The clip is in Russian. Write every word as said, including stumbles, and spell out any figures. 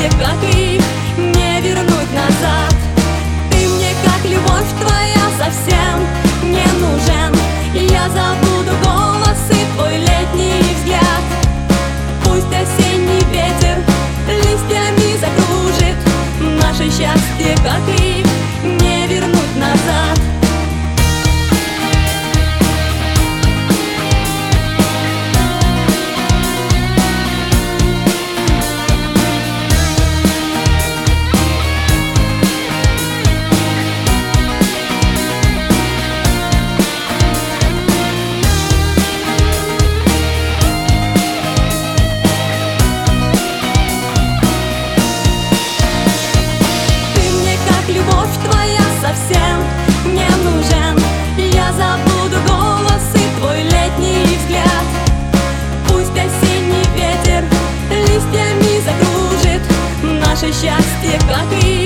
счастье, как их не вернуть назад. Ты мне как любовь твоя совсем не нужен. Я забуду голос и твой летний взгляд. Пусть осенний ветер листьями закружит наше счастье, как их не вернуть назад. Любовь твоя совсем не нужен. Я забуду голос и твой летний взгляд. Пусть осенний ветер листьями закружит наше счастье, как и